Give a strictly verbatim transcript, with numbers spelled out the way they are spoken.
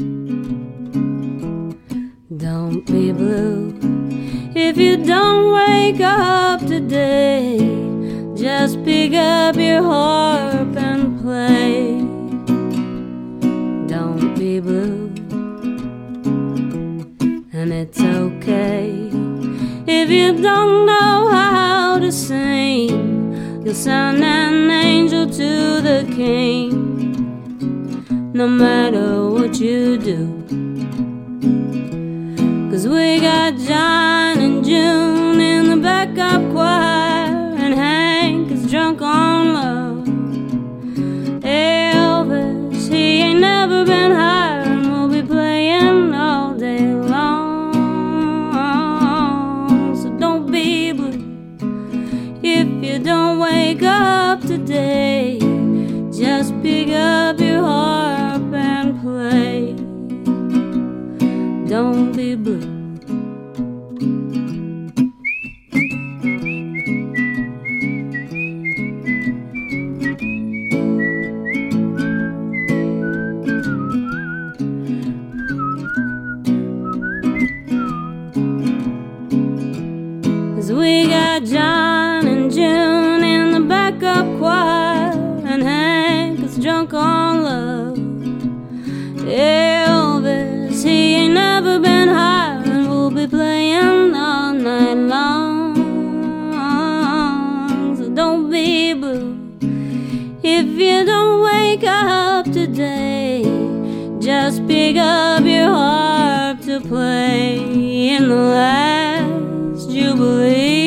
Don't be blue if you don't wake up today. Just pick up your harp and play. Don't be blue, and it's okay if you don't know how to sing. You'll sound an angel to the king, no matter what you do. 'Cause we got John and June in the backup choir, and Hank is drunk on love. Elvis, he ain't never been higher, and we'll be playing all day long. So don't be blue if you don't wake up today. Just pick up your harp and play. Don't be blue. 'Cause we got John and June in the backup choir, and Hank is drunk on love. Elvis, he ain't never been higher, and we'll be playing all night long. So don't be blue if you don't wake up today. Just pick up your harp to play in the last jubilee.